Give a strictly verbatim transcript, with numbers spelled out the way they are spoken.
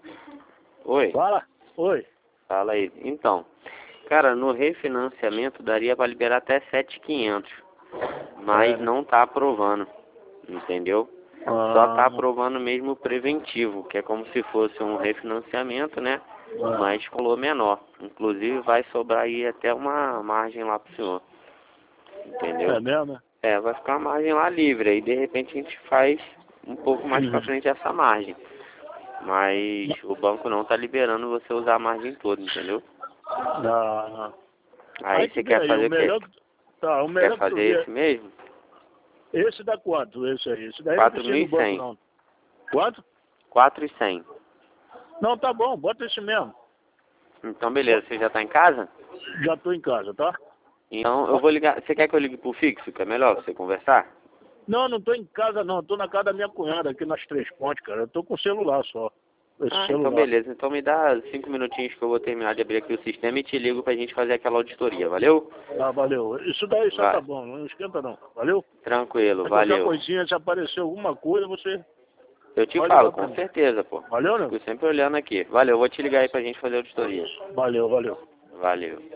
Oi? Fala. Oi. Fala aí. Então, cara, no refinanciamento daria para liberar até sete mil e quinhentos, mas É. não tá aprovando, entendeu? Ah, Só tá aprovando mesmo o preventivo, que é como se fosse um refinanciamento, né? ah. Mas colou menor. Inclusive vai sobrar aí até uma margem lá pro senhor, entendeu? É mesmo, né? É, vai ficar uma margem lá livre, aí de repente a gente faz um pouco mais pra Uhum. frente essa margem. Mas o banco não tá liberando você usar a margem toda, entendeu? Ah. Aí tu você vê quer aí, o fazer o quê? melhor, que- tá, o Quer melhor que tu fazer vê, esse mesmo? esse dá quanto, esse aí? Esse daí não quatro precisa mil do e banco, cem. não. Quanto? quatro mil e cem. Não, tá bom, bota esse mesmo. Então beleza, você já tá em casa? Já tô em casa, tá? Então eu vou ligar. Você quer que eu ligue pro fixo, que é melhor pra você conversar? Não, não tô em casa, não. Tô na casa da minha cunhada, aqui nas Três Pontes, cara. Eu tô com celular só. Esse Ah, então celular. beleza. Então me dá cinco minutinhos que eu vou terminar de abrir aqui o sistema e te ligo pra gente fazer aquela auditoria, valeu? Tá, valeu. Isso daí só tá Vai. bom, não esquenta não. Valeu? Tranquilo, É qualquer valeu. coisinha, se aparecer alguma coisa, você Eu te pode falo, ligar pra com mim. certeza, pô. Valeu, né? Fico sempre olhando aqui. Valeu, vou te ligar aí pra gente fazer a auditoria. Valeu, valeu. Valeu.